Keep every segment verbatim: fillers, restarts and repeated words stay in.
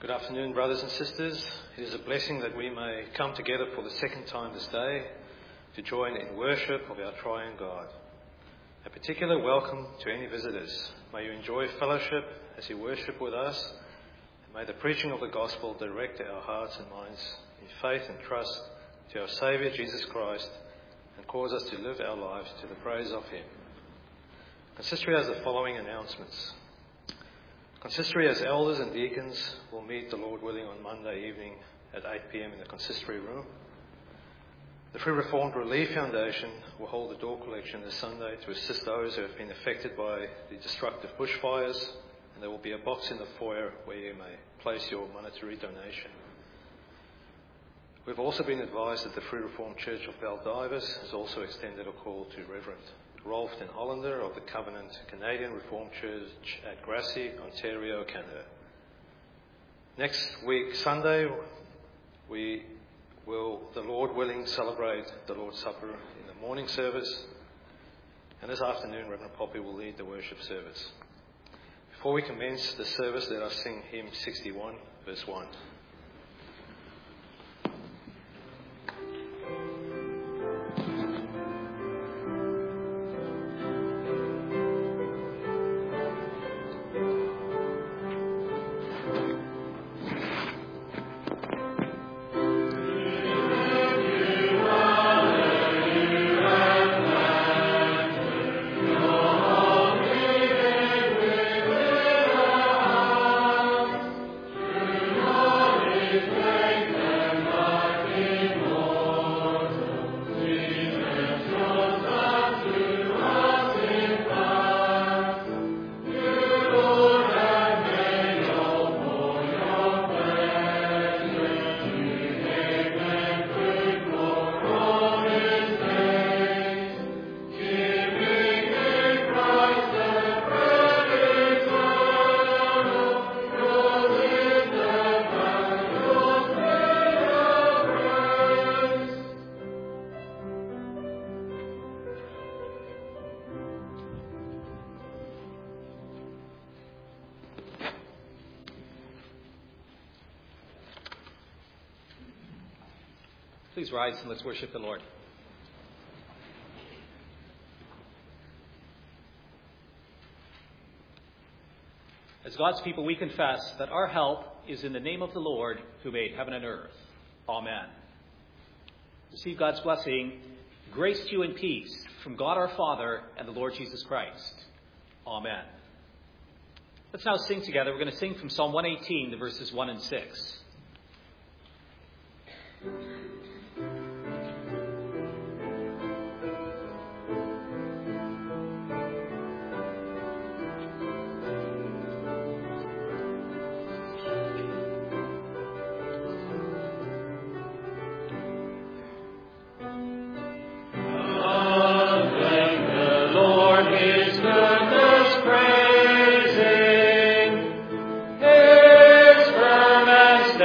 Good afternoon, brothers and sisters. It is a blessing that we may come together for the second time this day to join in worship of our triune God. A particular welcome to any visitors. May you enjoy fellowship as you worship with us, and may the preaching of the gospel direct our hearts and minds in faith and trust to our Saviour Jesus Christ, and cause us to live our lives to the praise of Him. Consistory has the following announcements. Consistory as elders and deacons will meet, the Lord willing, on Monday evening at eight p.m. in the consistory room. The Free Reformed Relief Foundation will hold a door collection this Sunday to assist those who have been affected by the destructive bushfires, and there will be a box in the foyer where you may place your monetary donation. We've also been advised that the Free Reformed Church of Baldivis has also extended a call to Reverend Rolf den Hollander of the Covenant Canadian Reformed Church at Grassy, Ontario, Canada. Next week, Sunday, we will, the Lord willing, celebrate the Lord's Supper in the morning service. And this afternoon, Reverend Poppy will lead the worship service. Before we commence the service, let us sing hymn sixty-one, verse one. Please rise and let's worship the Lord. As God's people, we confess that our help is in the name of the Lord who made heaven and earth. Amen. Receive God's blessing, grace to you and peace from God our Father and the Lord Jesus Christ. Amen. Let's now sing together. We're going to sing from Psalm one eighteen, the verses one and six. His firm and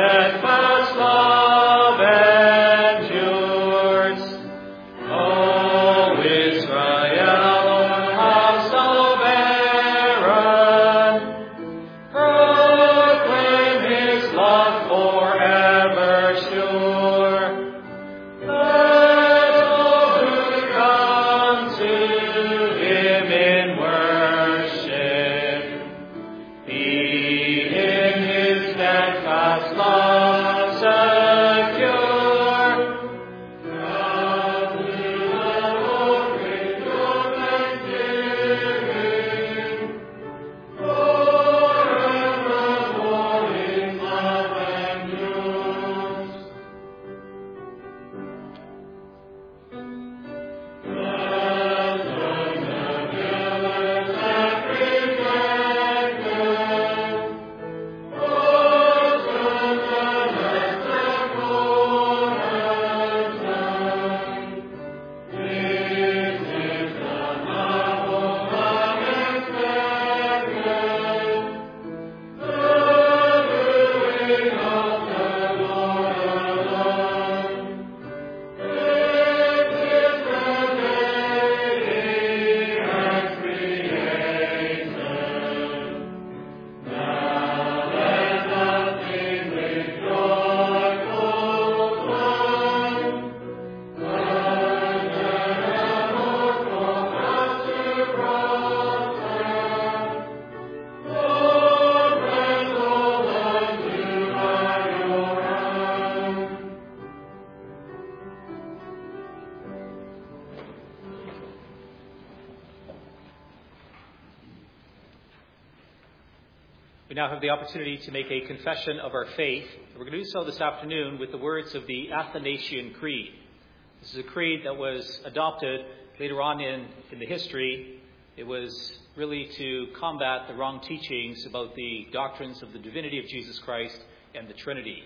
We now have the opportunity to make a confession of our faith. We're going to do so this afternoon with the words of the Athanasian Creed. This is a creed that was adopted later on in, in the history. It was really to combat the wrong teachings about the doctrines of the divinity of Jesus Christ and the Trinity.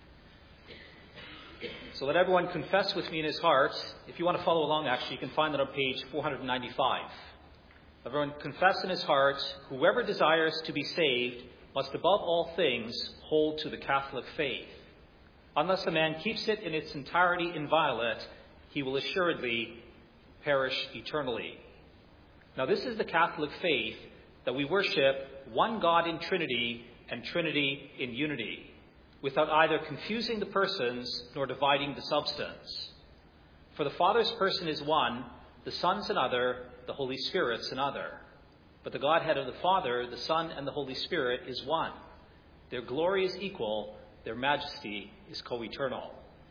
So let everyone confess with me in his heart. If you want to follow along, actually, you can find that on page four ninety-five. Everyone confess in his heart, whoever desires to be saved must above all things hold to the Catholic faith. Unless a man keeps it in its entirety inviolate, he will assuredly perish eternally. Now this is the Catholic faith, that we worship one God in Trinity and Trinity in unity, without either confusing the persons nor dividing the substance. For the Father's person is one, the Son's another, the Holy Spirit's another. But the Godhead of the Father, the Son, and the Holy Spirit is one. Their glory is equal, their majesty is co-eternal.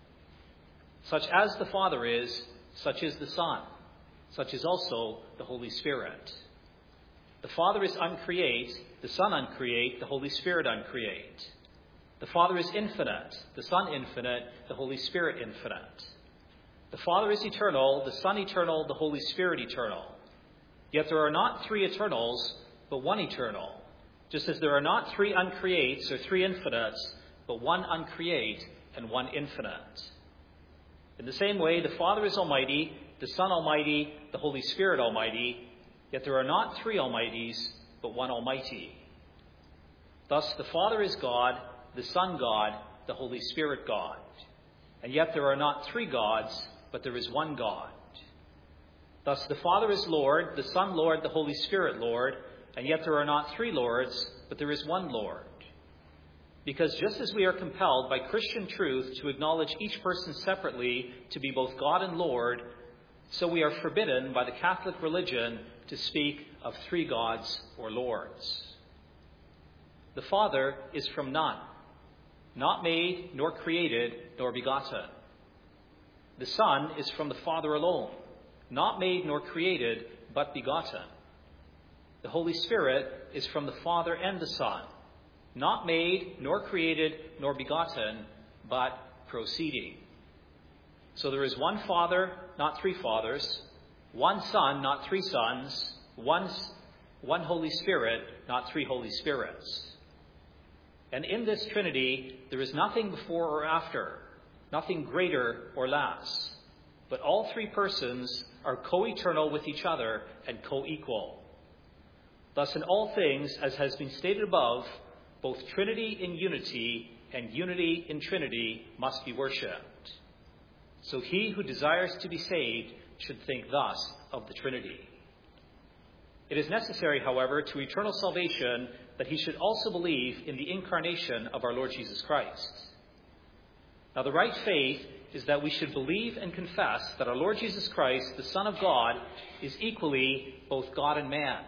Such as the Father is, such is the Son, such is also the Holy Spirit. The Father is uncreate, the Son uncreate, the Holy Spirit uncreate. The Father is infinite, the Son infinite, the Holy Spirit infinite. The Father is eternal, the Son eternal, the Holy Spirit eternal. Yet there are not three eternals, but one eternal, just as there are not three uncreates or three infinites, but one uncreate and one infinite. In the same way, the Father is almighty, the Son almighty, the Holy Spirit almighty, yet there are not three almighties, but one almighty. Thus the Father is God, the Son God, the Holy Spirit God. And yet there are not three gods, but there is one God. Thus the Father is Lord, the Son Lord, the Holy Spirit Lord, and yet there are not three Lords, but there is one Lord. Because just as we are compelled by Christian truth to acknowledge each person separately to be both God and Lord, so we are forbidden by the Catholic religion to speak of three gods or lords. The Father is from none, not made, nor created, nor begotten. The Son is from the Father alone, not made nor created, but begotten. The Holy Spirit is from the Father and the Son, not made, nor created, nor begotten, but proceeding. So there is one Father, not three fathers, one Son, not three sons, one, one Holy Spirit, not three Holy Spirits. And in this Trinity, there is nothing before or after, nothing greater or less. But all three persons are co-eternal with each other and co-equal. Thus in all things, as has been stated above, both Trinity in unity and unity in Trinity must be worshipped. So he who desires to be saved should think thus of the Trinity. It is necessary, however, to eternal salvation that he should also believe in the incarnation of our Lord Jesus Christ. Now the right faith is that we should believe and confess that our Lord Jesus Christ, the Son of God, is equally both God and man.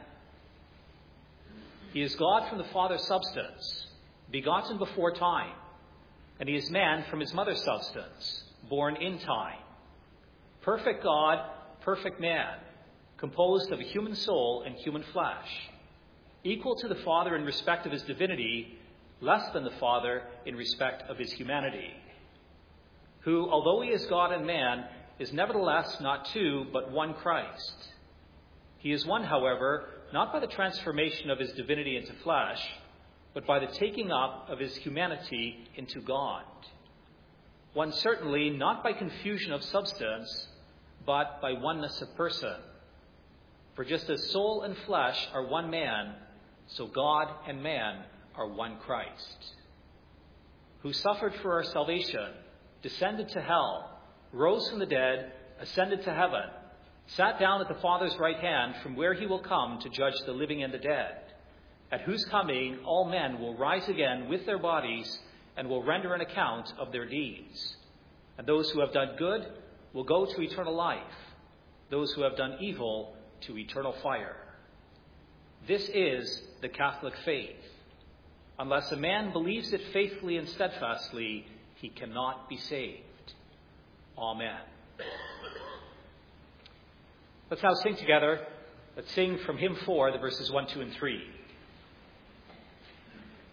He is God from the Father's substance, begotten before time, and he is man from his mother's substance, born in time. Perfect God, perfect man, composed of a human soul and human flesh, equal to the Father in respect of his divinity, less than the Father in respect of his humanity, who, although he is God and man, is nevertheless not two, but one Christ. He is one, however, not by the transformation of his divinity into flesh, but by the taking up of his humanity into God. One certainly not by confusion of substance, but by oneness of person. For just as soul and flesh are one man, so God and man are one Christ, who suffered for our salvation, descended to hell, rose from the dead, ascended to heaven, sat down at the Father's right hand, from where he will come to judge the living and the dead, at whose coming all men will rise again with their bodies and will render an account of their deeds. And those who have done good will go to eternal life, those who have done evil to eternal fire. This is the Catholic faith. Unless a man believes it faithfully and steadfastly, he cannot be saved. Amen. Let's now sing together. Let's sing from hymn four, the verses one, two, and three.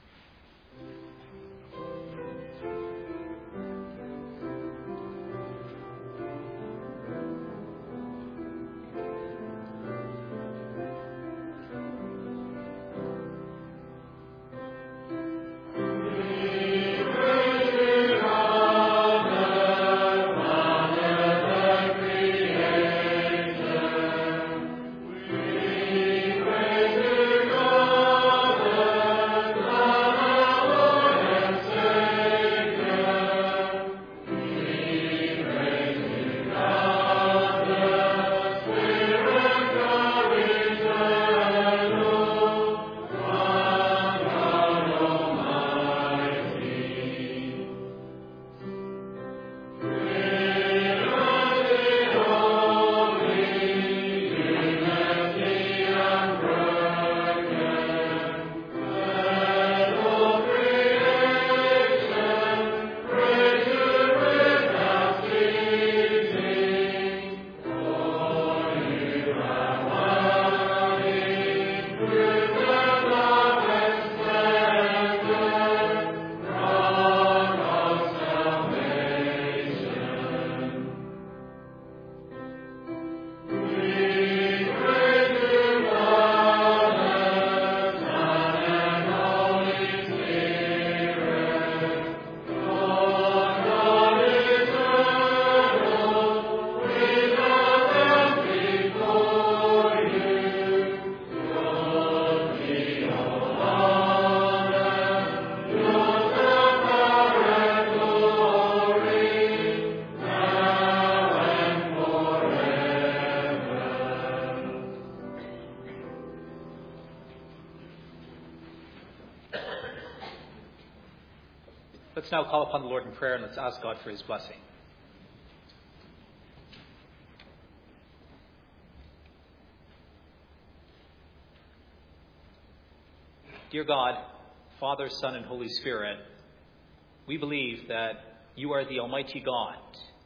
Let's now call upon the Lord in prayer and let's ask God for his blessing. Dear God, Father, Son, and Holy Spirit, we believe that you are the Almighty God.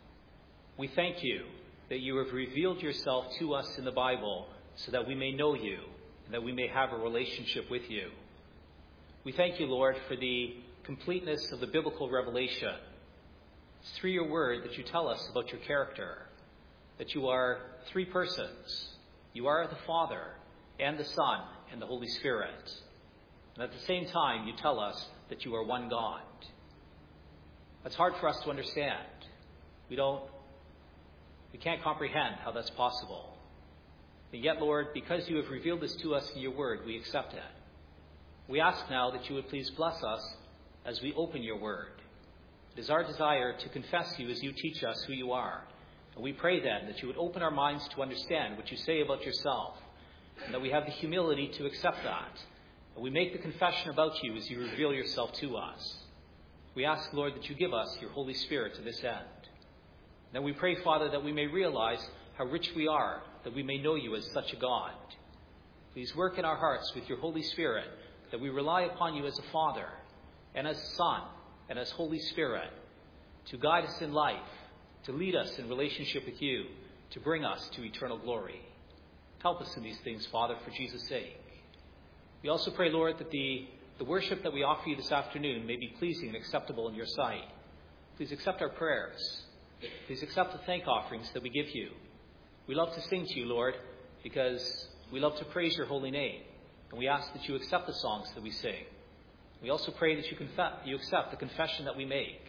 We thank you that you have revealed yourself to us in the Bible so that we may know you and that we may have a relationship with you. We thank you, Lord, for the completeness of the biblical revelation. It's through your word that you tell us about your character, that you are three persons. You are the Father and the Son and the Holy Spirit. And at the same time, you tell us that you are one God. That's hard for us to understand. We don't, we can't comprehend how that's possible. And yet, Lord, because you have revealed this to us in your word, we accept it. We ask now that you would please bless us as we open your word. It is our desire to confess you as you teach us who you are. And we pray then that you would open our minds to understand what you say about yourself, and that we have the humility to accept that. And we make the confession about you as you reveal yourself to us. We ask, Lord, that you give us your Holy Spirit to this end. Then we pray, Father, that we may realize how rich we are, that we may know you as such a God. Please work in our hearts with your Holy Spirit, that we rely upon you as a Father, and as Son, and as Holy Spirit, to guide us in life, to lead us in relationship with you, to bring us to eternal glory. Help us in these things, Father, for Jesus' sake. We also pray, Lord, that the, the worship that we offer you this afternoon may be pleasing and acceptable in your sight. Please accept our prayers. Please accept the thank offerings that we give you. We love to sing to you, Lord, because we love to praise your holy name. And we ask that you accept the songs that we sing. We also pray that you, conf- you accept the confession that we make.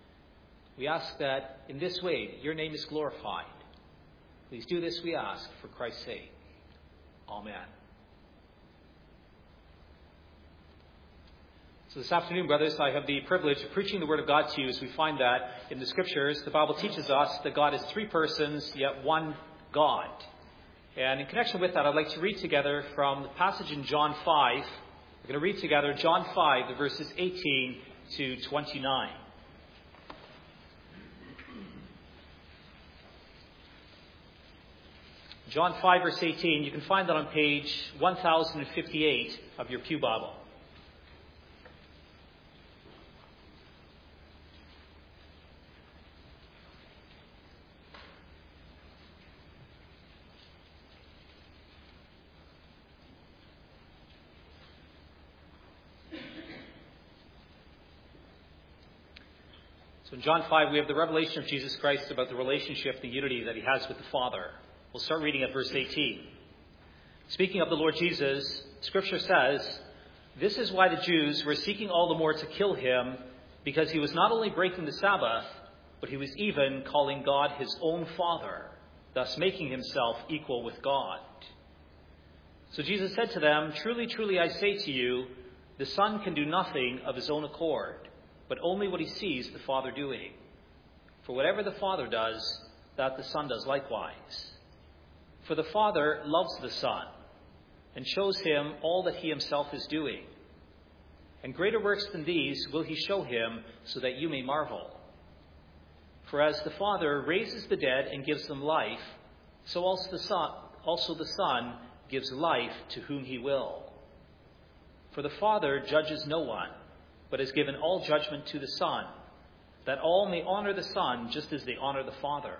We ask that in this way your name is glorified. Please do this, we ask, for Christ's sake. Amen. So this afternoon, brothers, I have the privilege of preaching the Word of God to you as we find that in the Scriptures, the Bible teaches us that God is three persons, yet one God. And in connection with that, I'd like to read together from the passage in John five. We're going to read together John five, the verses eighteen to twenty-nine. John five, verse eighteen, you can find that on page one thousand fifty-eight of your Pew Bible. So in John five, we have the revelation of Jesus Christ about the relationship, the unity that he has with the Father. We'll start reading at verse eighteen. Speaking of the Lord Jesus, Scripture says, "This is why the Jews were seeking all the more to kill him, because he was not only breaking the Sabbath, but he was even calling God his own Father, thus making himself equal with God." So Jesus said to them, "Truly, truly, I say to you, the Son can do nothing of his own accord, but only what he sees the Father doing. For whatever the Father does, that the Son does likewise. For the Father loves the Son, and shows him all that he himself is doing. And greater works than these will he show him, so that you may marvel. For as the Father raises the dead and gives them life, so also the Son, also the Son gives life to whom he will. For the Father judges no one, but has given all judgment to the Son, that all may honor the Son just as they honor the Father.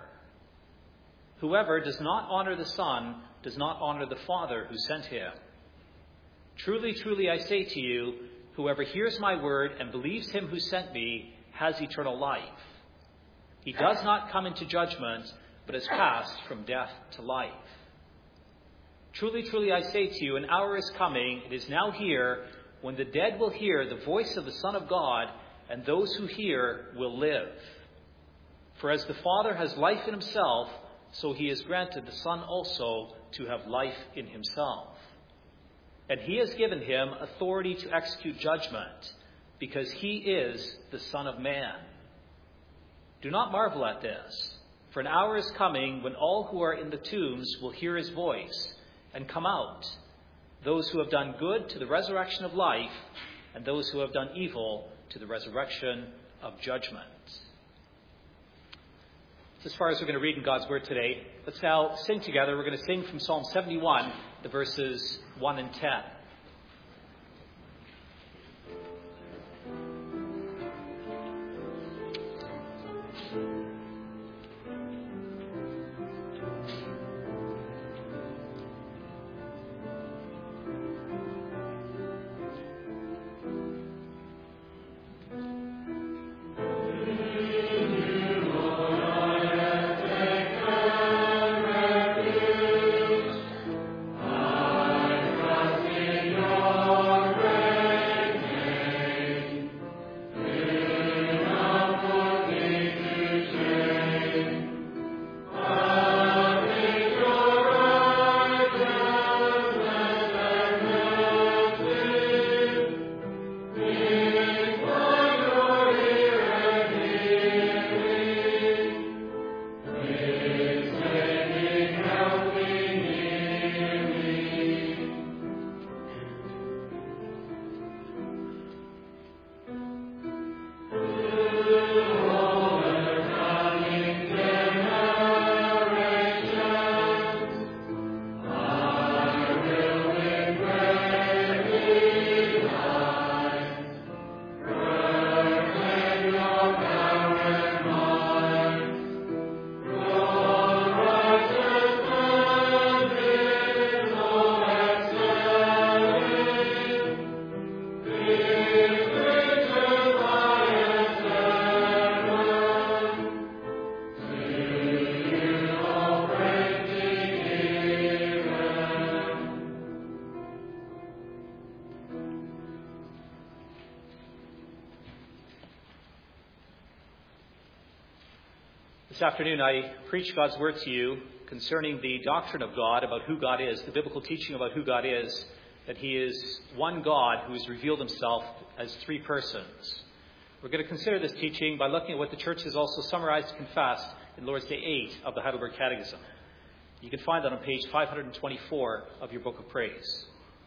Whoever does not honor the Son does not honor the Father who sent him. Truly, truly, I say to you, whoever hears my word and believes him who sent me has eternal life. He does not come into judgment, but is passed from death to life. Truly, truly, I say to you, an hour is coming, it is now here, when the dead will hear the voice of the Son of God, and those who hear will live. For as the Father has life in himself, so he has granted the Son also to have life in himself. And he has given him authority to execute judgment, because he is the Son of Man. Do not marvel at this, for an hour is coming when all who are in the tombs will hear his voice and come out, those who have done good to the resurrection of life, and those who have done evil to the resurrection of judgment. As far as we're going to read in God's Word today, let's now sing together. We're going to sing from Psalm seventy-one, the verses one and ten. This afternoon I preach God's Word to you concerning the doctrine of God, about who God is, the biblical teaching about who God is, that He is one God who has revealed Himself as three persons. We're going to consider this teaching by looking at what the Church has also summarized and confessed in Lord's Day eight of the Heidelberg Catechism. You can find that on page five hundred twenty-four of your Book of Praise.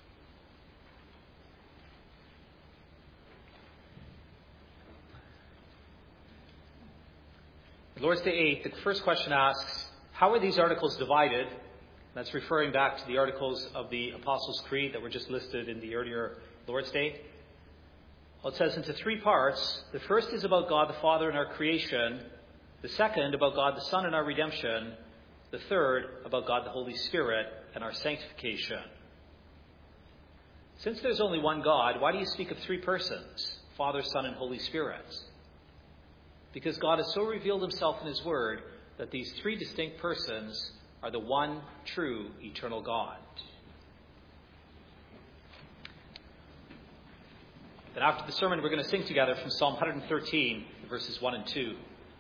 Lord's Day eight, the first question asks, how are these articles divided? That's referring back to the articles of the Apostles' Creed that were just listed in the earlier Lord's Day. Well, it says into three parts. The first is about God the Father and our creation. The second about God the Son and our redemption. The third about God the Holy Spirit and our sanctification. Since there's only one God, why do you speak of three persons, Father, Son, and Holy Spirit? Because God has so revealed Himself in His Word that these three distinct persons are the one true eternal God. Then after the sermon, we're going to sing together from Psalm one thirteen, verses one and two.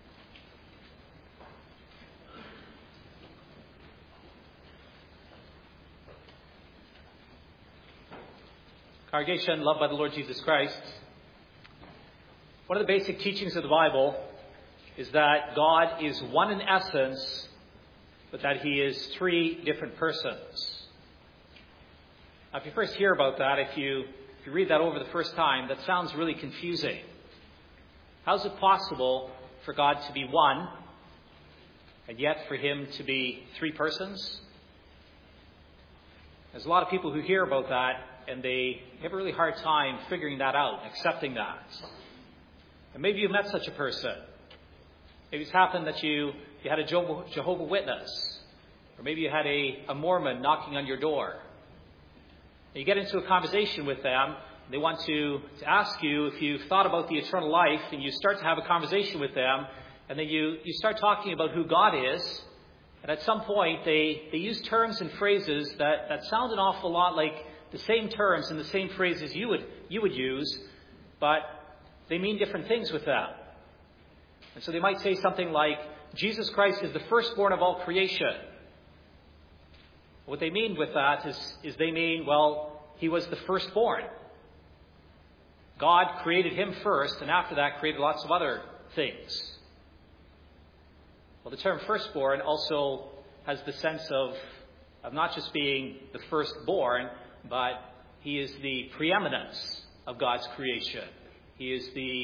Congregation, loved by the Lord Jesus Christ, one of the basic teachings of the Bible is that God is one in essence, but that He is three different persons. Now, if you first hear about that, if you, if you read that over the first time, that sounds really confusing. How is it possible for God to be one, and yet for Him to be three persons? There's a lot of people who hear about that, and they have a really hard time figuring that out, accepting that. And maybe you've met such a person. Maybe it's happened that you, you had a Jehovah's Witness. Or maybe you had a, a Mormon knocking on your door. And you get into a conversation with them. They want to, to ask you if you've thought about the eternal life. And you start to have a conversation with them. And then you, you start talking about who God is. And at some point, they, they use terms and phrases that, that sound an awful lot like the same terms and the same phrases you would, you would use. But they mean different things with that. And so they might say something like, Jesus Christ is the firstborn of all creation. What they mean with that is, is they mean, well, He was the firstborn. God created Him first, and after that created lots of other things. Well, the term firstborn also has the sense of, of not just being the firstborn, but He is the preeminence of God's creation. He is the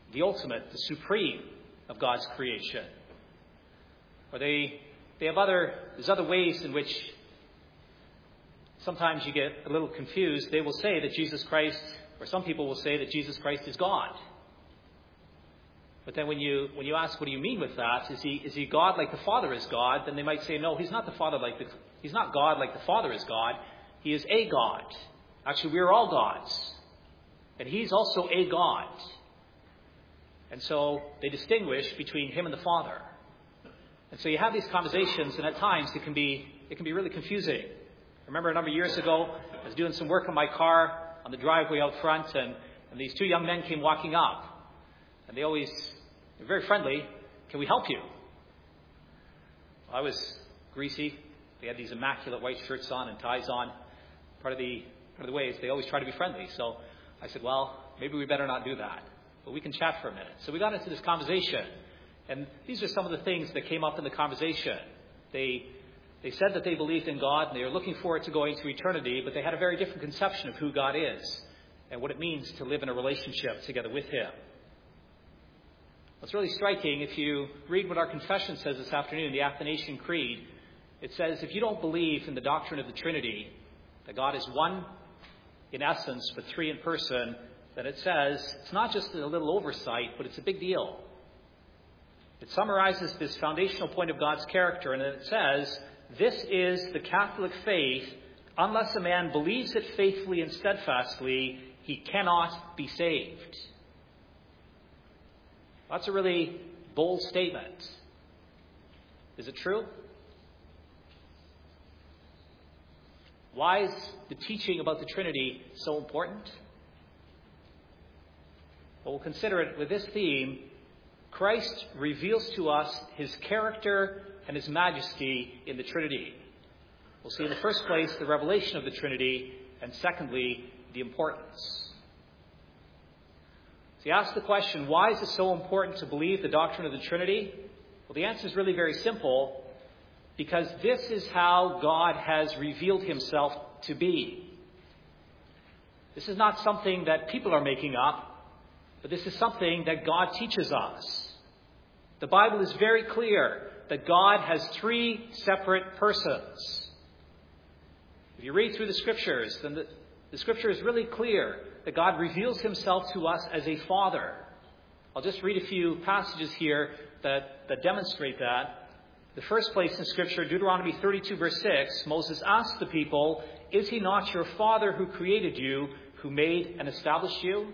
the ultimate, the supreme of God's creation. Or they they have other there's other ways in which sometimes you get a little confused. They will say that Jesus Christ, or some people will say that Jesus Christ is God. But then when you when you ask, what do you mean with that? Is he is he God like the Father is God? Then they might say, no, he's not the Father like the he's not God like the Father is God. He is a God. Actually, we are all gods. And he's also a God. And so they distinguish between him and the Father. And so you have these conversations, and at times it can be it can be really confusing. I remember a number of years ago, I was doing some work on my car on the driveway out front, and, and these two young men came walking up. And they always, they're very friendly. Can we help you? Well, I was greasy. They had these immaculate white shirts on and ties on. Part of the part of the way is they always try to be friendly. So I said, well, maybe we better not do that. But we can chat for a minute. So we got into this conversation. And these are some of the things that came up in the conversation. They they said that they believed in God and they were looking forward to going to eternity, but they had a very different conception of who God is and what it means to live in a relationship together with him. What's really striking, if you read what our confession says this afternoon, the Athanasian Creed, it says if you don't believe in the doctrine of the Trinity, that God is one in essence but three in person, then it says it's not just a little oversight, but it's a big deal. It summarizes this foundational point of God's character, and it says, this is the Catholic faith. Unless a man believes it faithfully and steadfastly, he cannot be saved. That's a really bold statement. Is it true? Why is the teaching about the Trinity so important? Well, we'll consider it with this theme. Christ reveals to us his character and his majesty in the Trinity. We'll see in the first place the revelation of the Trinity, and secondly, the importance. So you ask the question, why is it so important to believe the doctrine of the Trinity? Well, the answer is really very simple, because this is how God has revealed himself to be. This is not something that people are making up, but this is something that God teaches us. The Bible is very clear that God has three separate persons. If you read through the Scriptures, then the, the Scripture is really clear that God reveals himself to us as a Father. I'll just read a few passages here that, that demonstrate that. The first place in Scripture, Deuteronomy thirty-two, verse six, Moses asked the people, is he not your Father who created you, who made and established you?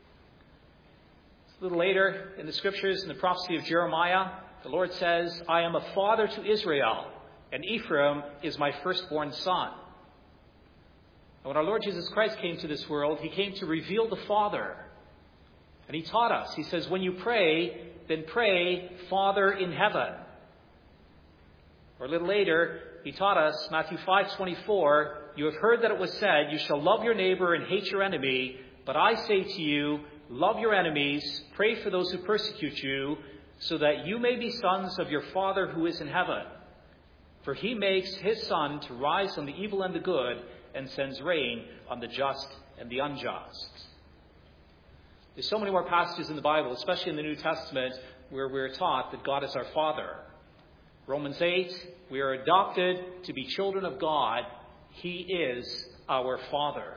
A little later in the Scriptures, in the prophecy of Jeremiah, the Lord says, I am a father to Israel, and Ephraim is my firstborn son. And when our Lord Jesus Christ came to this world, he came to reveal the Father. And he taught us. He says, when you pray, then pray, Father in heaven. Or a little later, he taught us, Matthew five twenty-four, you have heard that it was said, you shall love your neighbor and hate your enemy. But I say to you, love your enemies, pray for those who persecute you, so that you may be sons of your Father who is in heaven. For he makes his sun to rise on the evil and the good, and sends rain on the just and the unjust. There's so many more passages in the Bible, especially in the New Testament, where we're taught that God is our Father. Romans eight, we are adopted to be children of God. He is our Father.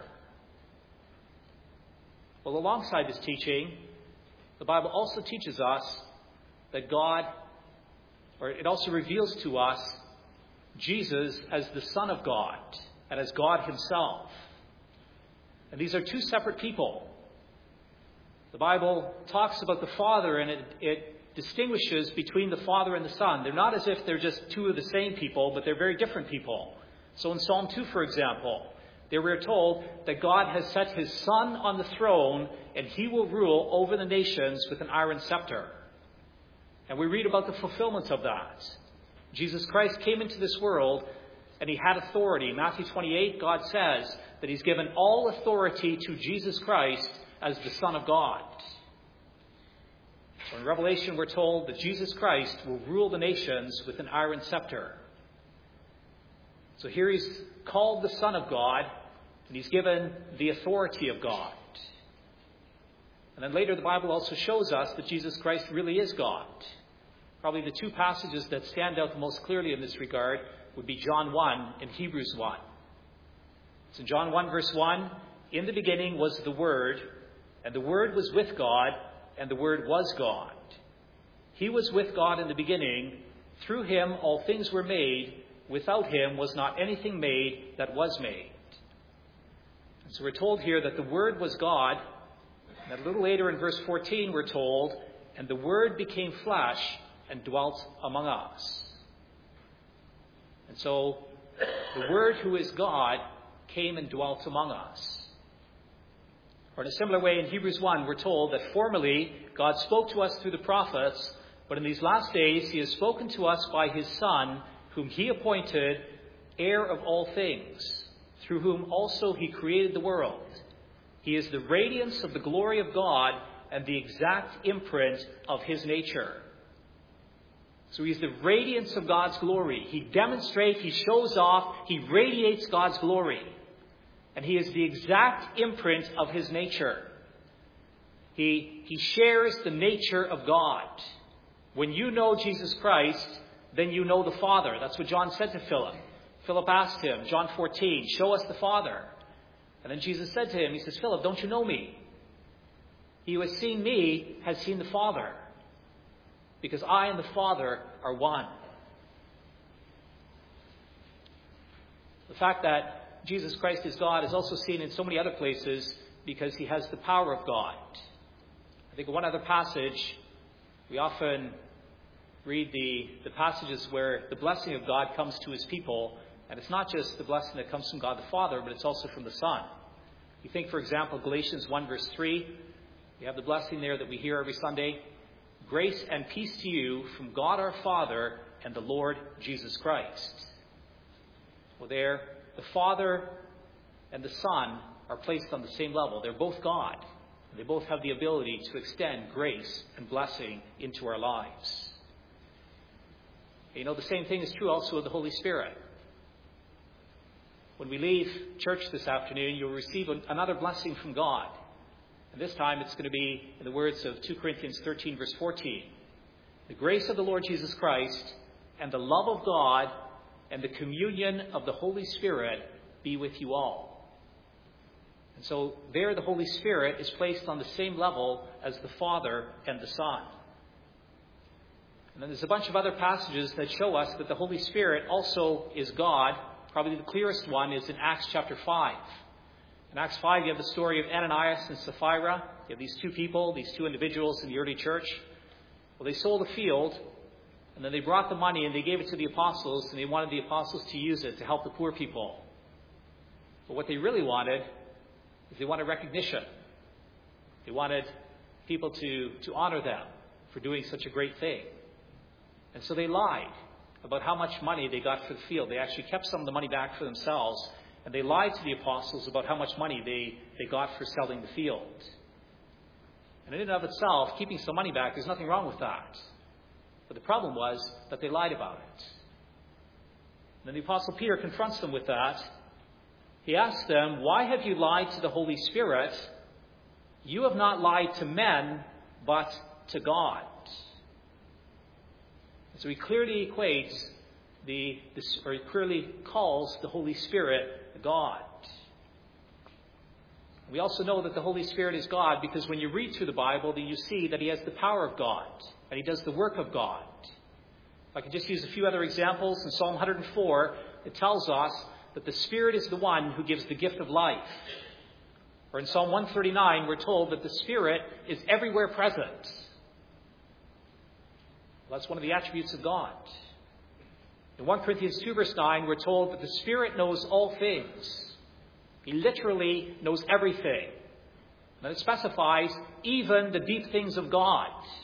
Well, alongside this teaching, the Bible also teaches us that God, or it also reveals to us Jesus as the Son of God and as God himself. And these are two separate people. The Bible talks about the Father, and it, it distinguishes between the Father and the Son. They're not as if they're just two of the same people, but they're very different people. So in Psalm two, for example, there we're told that God has set his Son on the throne, and he will rule over the nations with an iron scepter. And we read about the fulfillment of that. Jesus Christ came into this world, and he had authority. Matthew twenty-eight, God says that he's given all authority to Jesus Christ as the Son of God. So in Revelation, we're told that Jesus Christ will rule the nations with an iron scepter. So here he's called the Son of God, and he's given the authority of God. And then later the Bible also shows us that Jesus Christ really is God. Probably the two passages that stand out the most clearly in this regard would be John one and Hebrews one. So John one verse one, in the beginning was the Word, and the Word was with God, and the Word was God. He was with God in the beginning. Through him all things were made. Without him was not anything made that was made. And so we're told here that the Word was God. And a little later in verse fourteen we're told, and the Word became flesh and dwelt among us. And so the Word who is God came and dwelt among us. Or in a similar way in Hebrews one we're told that formerly God spoke to us through the prophets, but in these last days he has spoken to us by his Son, whom he appointed heir of all things, through whom also he created the world. He is the radiance of the glory of God and the exact imprint of his nature. So he's the radiance of God's glory. He demonstrates, he shows off, he radiates God's glory. And he is the exact imprint of his nature. He, he shares the nature of God. When you know Jesus Christ, then you know the Father. That's what John said to Philip. Philip asked him, John fourteen, show us the Father. And then Jesus said to him, he says, Philip, don't you know me? He who has seen me has seen the Father. Because I and the Father are one. The fact that Jesus Christ is God is also seen in so many other places because he has the power of God. I think one other passage, we often read the, the passages where the blessing of God comes to his people, and it's not just the blessing that comes from God the Father, but it's also from the Son. You think, for example, Galatians one verse three, we have the blessing there that we hear every Sunday. Grace and peace to you from God our Father and the Lord Jesus Christ. Well, there, the Father and the Son are placed on the same level. They're both God. They both have the ability to extend grace and blessing into our lives. You know, the same thing is true also of the Holy Spirit. When we leave church this afternoon, you'll receive another blessing from God. And this time it's going to be in the words of Second Corinthians thirteen verse fourteen. The grace of the Lord Jesus Christ and the love of God and the communion of the Holy Spirit be with you all. And so there the Holy Spirit is placed on the same level as the Father and the Son. And then there's a bunch of other passages that show us that the Holy Spirit also is God. Probably the clearest one is in Acts chapter five. In Acts five, you have the story of Ananias and Sapphira. You have these two people, these two individuals in the early church. Well, they sold a field, and then they brought the money and they gave it to the apostles, and they wanted the apostles to use it to help the poor people. But what they really wanted is they wanted recognition. They wanted people to, to honor them for doing such a great thing. And so they lied about how much money they got for the field. They actually kept some of the money back for themselves, and they lied to the apostles about how much money they, they got for selling the field. And in and of itself, keeping some money back, there's nothing wrong with that. But the problem was that they lied about it. And then the Apostle Peter confronts them with that. He asks them, why have you lied to the Holy Spirit? You have not lied to men, but to God. So he clearly equates the, this, or he clearly calls the Holy Spirit God. We also know that the Holy Spirit is God because when you read through the Bible, then you see that he has the power of God and he does the work of God. If I could just use a few other examples, in Psalm one hundred four, it tells us that the Spirit is the one who gives the gift of life. Or in Psalm one thirty-nine, we're told that the Spirit is everywhere present. Well, that's one of the attributes of God. In First Corinthians two verse nine, we're told that the Spirit knows all things. He literally knows everything. And it specifies even the deep things of God.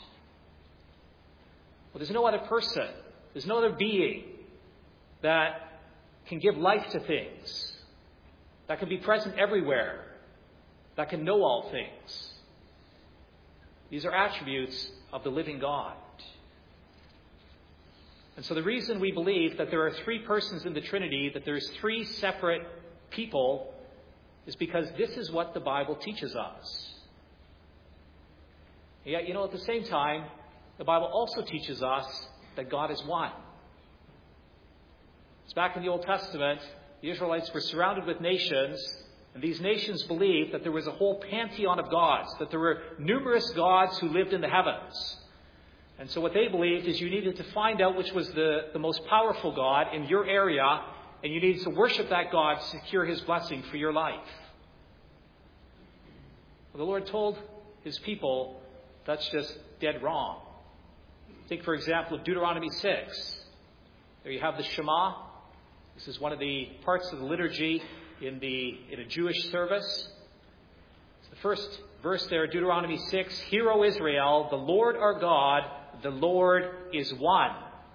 Well, there's no other person, there's no other being that can give life to things, that can be present everywhere, that can know all things. These are attributes of the living God. And so the reason we believe that there are three persons in the Trinity, that there's three separate people, is because this is what the Bible teaches us. Yet, you know, at the same time, the Bible also teaches us that God is one. It's back in the Old Testament, the Israelites were surrounded with nations, and these nations believed that there was a whole pantheon of gods, that there were numerous gods who lived in the heavens. And so what they believed is you needed to find out which was the, the most powerful God in your area, and you needed to worship that God to secure his blessing for your life. Well, the Lord told his people that's just dead wrong. Think, for example, of Deuteronomy six. There you have the Shema. This is one of the parts of the liturgy in the in a Jewish service. It's the first verse there, Deuteronomy six. Hear, O Israel, the Lord our God, the Lord is one.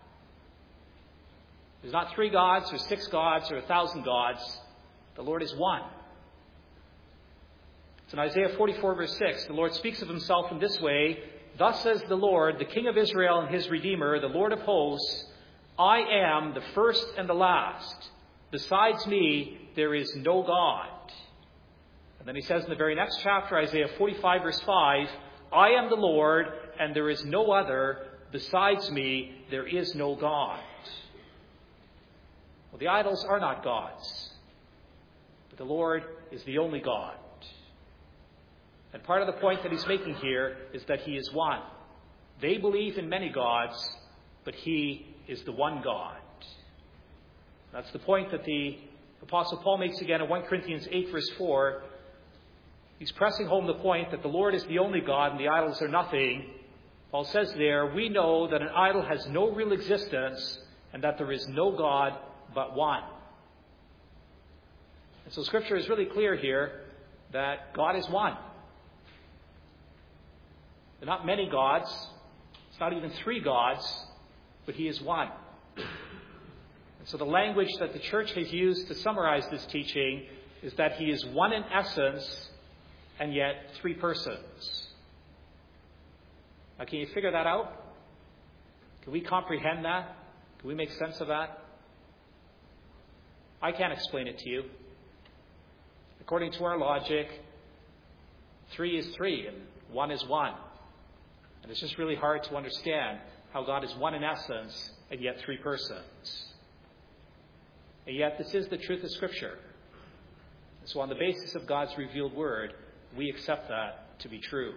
There's not three gods or six gods or a thousand gods. The Lord is one. It's in Isaiah forty-four, verse six. The Lord speaks of himself in this way. Thus says the Lord, the King of Israel and his Redeemer, the Lord of hosts, I am the first and the last. Besides me, there is no God. And then he says in the very next chapter, Isaiah forty-five, verse five, I am the Lord, and there is no other. Besides me, there is no God. Well, the idols are not gods, but the Lord is the only God. And part of the point that he's making here is that he is one. They believe in many gods, but he is the one God. That's the point that the Apostle Paul makes again in First Corinthians eight, verse four. He's pressing home the point that the Lord is the only God and the idols are nothing. Paul says there, we know that an idol has no real existence and that there is no God but one. And so Scripture is really clear here that God is one. There are not many gods. It's not even three gods, but he is one. And so the language that the church has used to summarize this teaching is that he is one in essence and yet three persons. Now, can you figure that out? Can we comprehend that? Can we make sense of that? I can't explain it to you. According to our logic, three is three and one is one. And it's just really hard to understand how God is one in essence and yet three persons. And yet this is the truth of Scripture. And so on the basis of God's revealed word, we accept that to be true.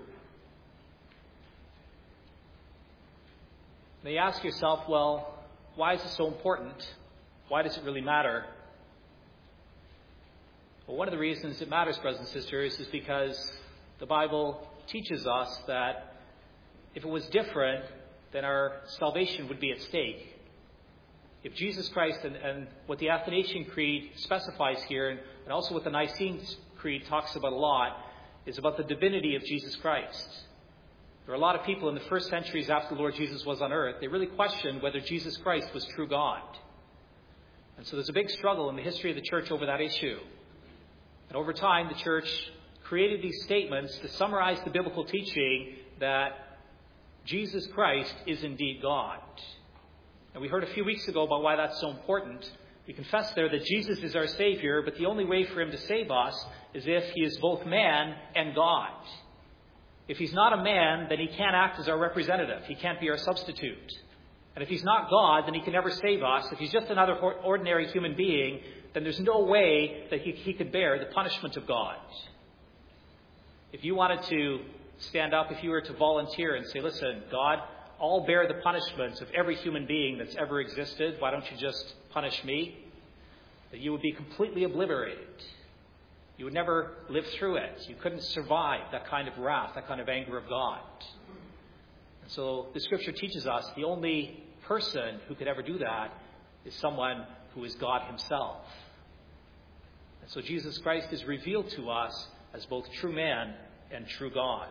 Now you ask yourself, well, why is this so important? Why does it really matter? Well, one of the reasons it matters, brothers and sisters, is because the Bible teaches us that if it was different, then our salvation would be at stake. If Jesus Christ and, and what the Athanasian Creed specifies here, and, and also what the Nicene Creed talks about a lot, is about the divinity of Jesus Christ. There are a lot of people in the first centuries after the Lord Jesus was on earth, they really questioned whether Jesus Christ was true God. And so there's a big struggle in the history of the church over that issue. And over time, the church created these statements to summarize the biblical teaching that Jesus Christ is indeed God. And we heard a few weeks ago about why that's so important. We confessed there that Jesus is our Savior, but the only way for him to save us is if he is both man and God. If he's not a man, then he can't act as our representative. He can't be our substitute. And if he's not God, then he can never save us. If he's just another ordinary human being, then there's no way that he, he could bear the punishment of God. If you wanted to stand up, if you were to volunteer and say, listen, God, I'll bear the punishment of every human being that's ever existed. Why don't you just punish me? That you would be completely obliterated. You would never live through it. You couldn't survive that kind of wrath, that kind of anger of God. And so the Scripture teaches us the only person who could ever do that is someone who is God himself. And so Jesus Christ is revealed to us as both true man and true God.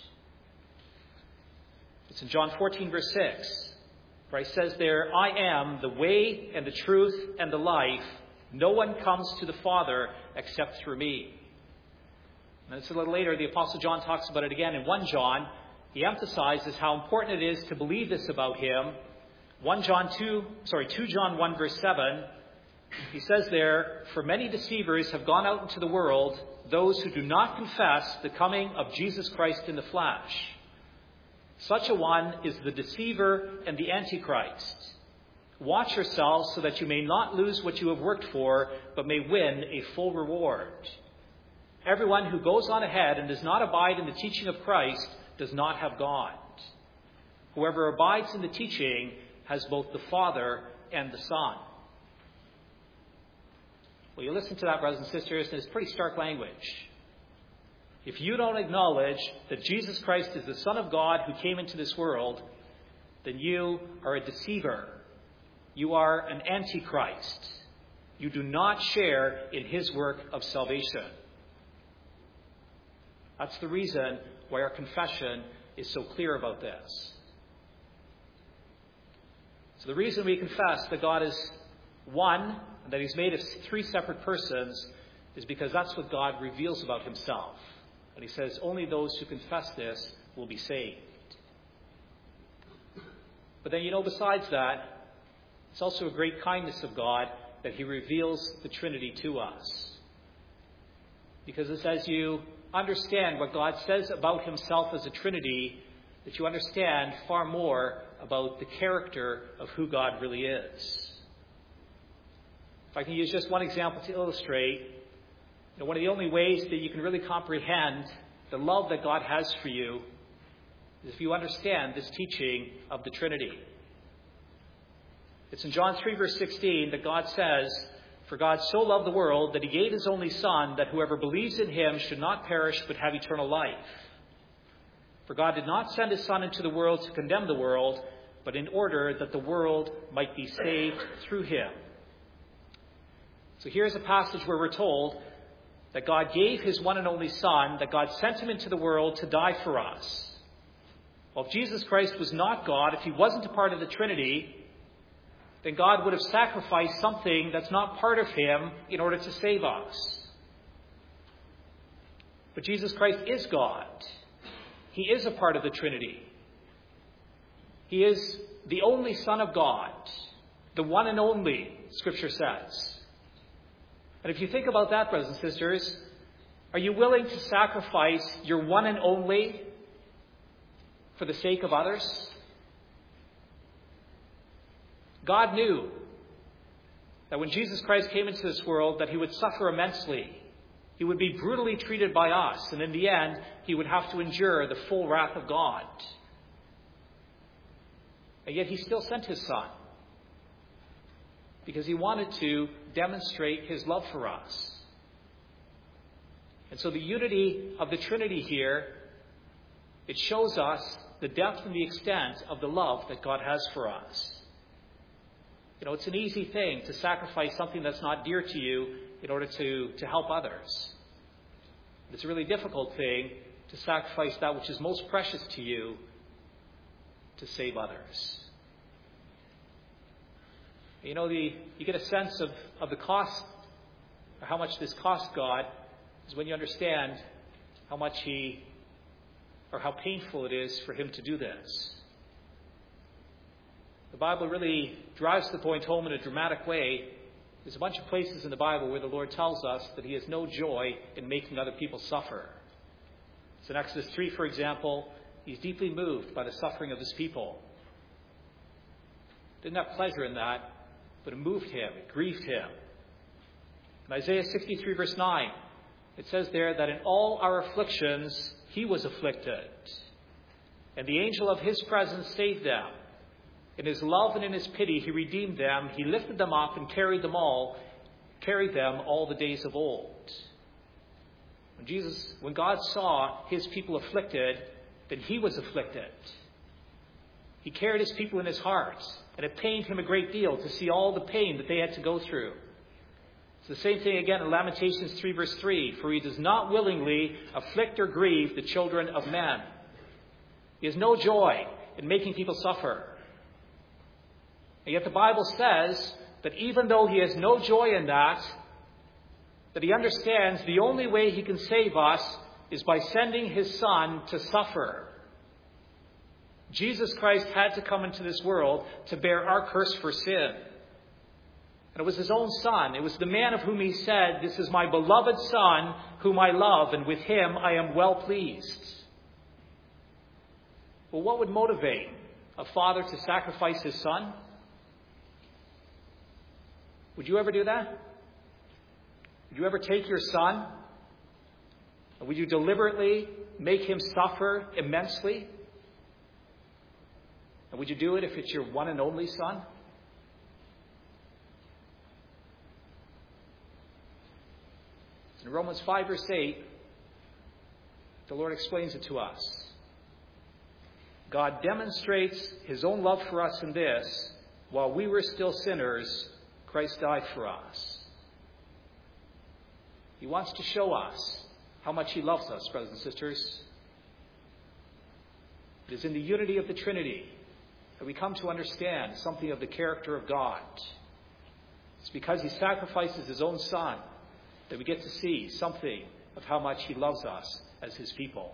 It's in John fourteen, verse six, where he says there, I am the way and the truth and the life. No one comes to the Father except through me. And it's a little later, the Apostle John talks about it again in First John. He emphasizes how important it is to believe this about him. First John two, sorry, Second John one, verse seven. He says there, for many deceivers have gone out into the world, those who do not confess the coming of Jesus Christ in the flesh. Such a one is the deceiver and the Antichrist. Watch yourselves so that you may not lose what you have worked for, but may win a full reward. Everyone who goes on ahead and does not abide in the teaching of Christ does not have God. Whoever abides in the teaching has both the Father and the Son. Well, you listen to that, brothers and sisters, and it's pretty stark language. If you don't acknowledge that Jesus Christ is the Son of God who came into this world, then you are a deceiver. You are an antichrist. You do not share in his work of salvation. That's the reason why our confession is so clear about this. So the reason we confess that God is one, and that he's made us three separate persons, is because that's what God reveals about himself. And he says only those who confess this will be saved. But then, you know, besides that, it's also a great kindness of God that he reveals the Trinity to us. Because it's as you understand what God says about himself as a Trinity that you understand far more about the character of who God really is. If I can use just one example to illustrate, you know, one of the only ways that you can really comprehend the love that God has for you is if you understand this teaching of the Trinity. It's in John three, verse sixteen, that God says, "For God so loved the world that he gave his only Son, that whoever believes in him should not perish but have eternal life. For God did not send his Son into the world to condemn the world, but in order that the world might be saved through him." So here's a passage where we're told that God gave his one and only Son, that God sent him into the world to die for us. Well, if Jesus Christ was not God, if he wasn't a part of the Trinity, then God would have sacrificed something that's not part of him in order to save us. But Jesus Christ is God. He is a part of the Trinity. He is the only Son of God, the one and only, Scripture says. And if you think about that, brothers and sisters, are you willing to sacrifice your one and only for the sake of others? God knew that when Jesus Christ came into this world that he would suffer immensely. He would be brutally treated by us, and in the end, he would have to endure the full wrath of God. And yet he still sent his Son because he wanted to demonstrate his love for us. And so the unity of the Trinity here, it shows us the depth and the extent of the love that God has for us. You know, it's an easy thing to sacrifice something that's not dear to you in order to, to help others. It's a really difficult thing to sacrifice that which is most precious to you to save others. You know, the you get a sense of, of the cost, or how much this cost God, is when you understand how much he, or how painful it is for him to do this. The Bible really drives the point home in a dramatic way. There's a bunch of places in the Bible where the Lord tells us that he has no joy in making other people suffer. So in Exodus three, for example, he's deeply moved by the suffering of his people. Didn't have pleasure in that, but it moved him, it grieved him. In Isaiah sixty-three, verse nine, it says there that in all our afflictions he was afflicted, and the angel of his presence saved them. In his love and in his pity, he redeemed them. He lifted them up and carried them all, carried them all the days of old. When Jesus, when God saw his people afflicted, then he was afflicted. He carried his people in his heart, and it pained him a great deal to see all the pain that they had to go through. It's the same thing again in Lamentations three, verse three. For he does not willingly afflict or grieve the children of men. He has no joy in making people suffer. And yet the Bible says that even though he has no joy in that, that he understands the only way he can save us is by sending his Son to suffer. Jesus Christ had to come into this world to bear our curse for sin. And it was his own Son. It was the man of whom he said, "This is my beloved Son, whom I love, and with him I am well pleased." Well, what would motivate a father to sacrifice his son? Would you ever do that? Would you ever take your son? And would you deliberately make him suffer immensely? And would you do it if it's your one and only son? In Romans five, verse eight, the Lord explains it to us. God demonstrates his own love for us in this: while we were still sinners, Christ died for us. He wants to show us how much he loves us, brothers and sisters. It is in the unity of the Trinity that we come to understand something of the character of God. It's because he sacrifices his own son that we get to see something of how much he loves us as his people.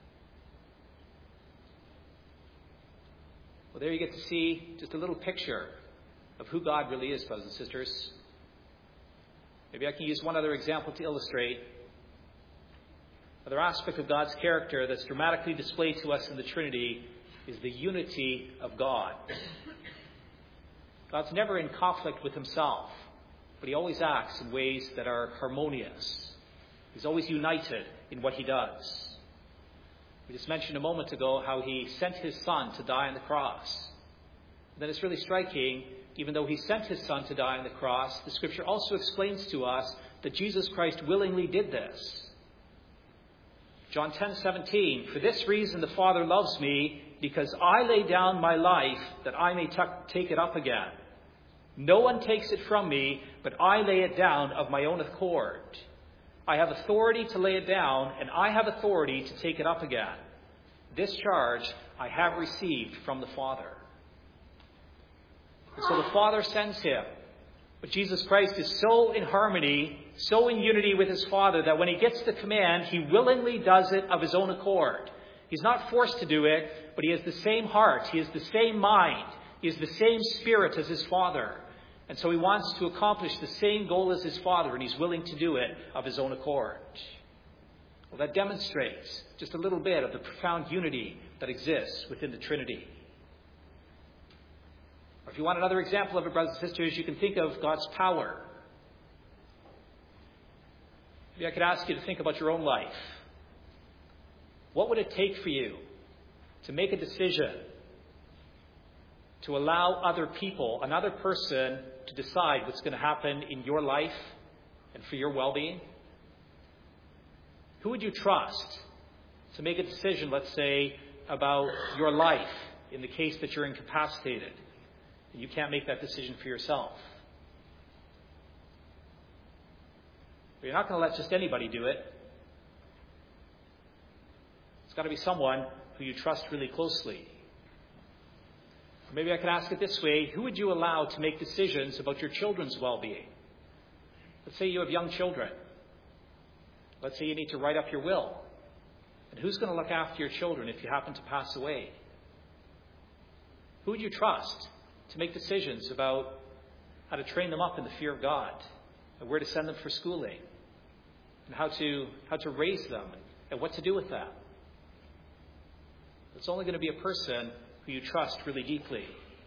Well, there you get to see just a little picture of who God really is, brothers and sisters. Maybe I can use one other example to illustrate. Another aspect of God's character that's dramatically displayed to us in the Trinity is the unity of God. God's never in conflict with himself, but he always acts in ways that are harmonious. He's always united in what he does. We just mentioned a moment ago how he sent his son to die on the cross. And then it's really striking, even though he sent his son to die on the cross, the scripture also explains to us that Jesus Christ willingly did this. John ten seventeen, for this reason the Father loves me, because I lay down my life that I may t- take it up again. No one takes it from me, but I lay it down of my own accord. I have authority to lay it down, and I have authority to take it up again. This charge I have received from the Father. And so the Father sends him. But Jesus Christ is so in harmony, so in unity with his Father, that when he gets the command, he willingly does it of his own accord. He's not forced to do it, but he has the same heart. He has the same mind. He has the same spirit as his Father. And so he wants to accomplish the same goal as his Father, and he's willing to do it of his own accord. Well, that demonstrates just a little bit of the profound unity that exists within the Trinity. Or if you want another example of it, brothers and sisters, you can think of God's power. Maybe I could ask you to think about your own life. What would it take for you to make a decision to allow other people, another person, to decide what's going to happen in your life and for your well-being? Who would you trust to make a decision, let's say, about your life in the case that you're incapacitated and you can't make that decision for yourself? But you're not going to let just anybody do it. It's got to be someone who you trust really closely. Or maybe I can ask it this way: who would you allow to make decisions about your children's well-being? Let's say you have young children. Let's say you need to write up your will. And who's going to look after your children if you happen to pass away? Who would you trust to make decisions about how to train them up in the fear of God, and where to send them for schooling, and how to how to raise them, and what to do with them? It's only going to be a person who you trust really deeply.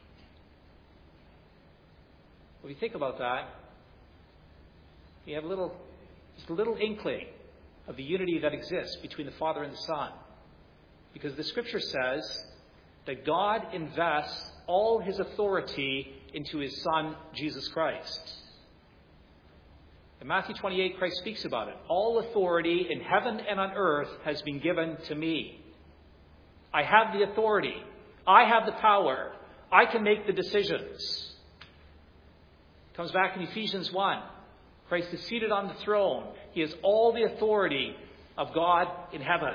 When you think about that, you have a little, just a little inkling of the unity that exists between the Father and the Son. Because the Scripture says that God invests all his authority into his Son, Jesus Christ. In Matthew twenty-eight, Christ speaks about it. All authority in heaven and on earth has been given to me. I have the authority. I have the power. I can make the decisions. It comes back in Ephesians one. Christ is seated on the throne. He has all the authority of God in heaven.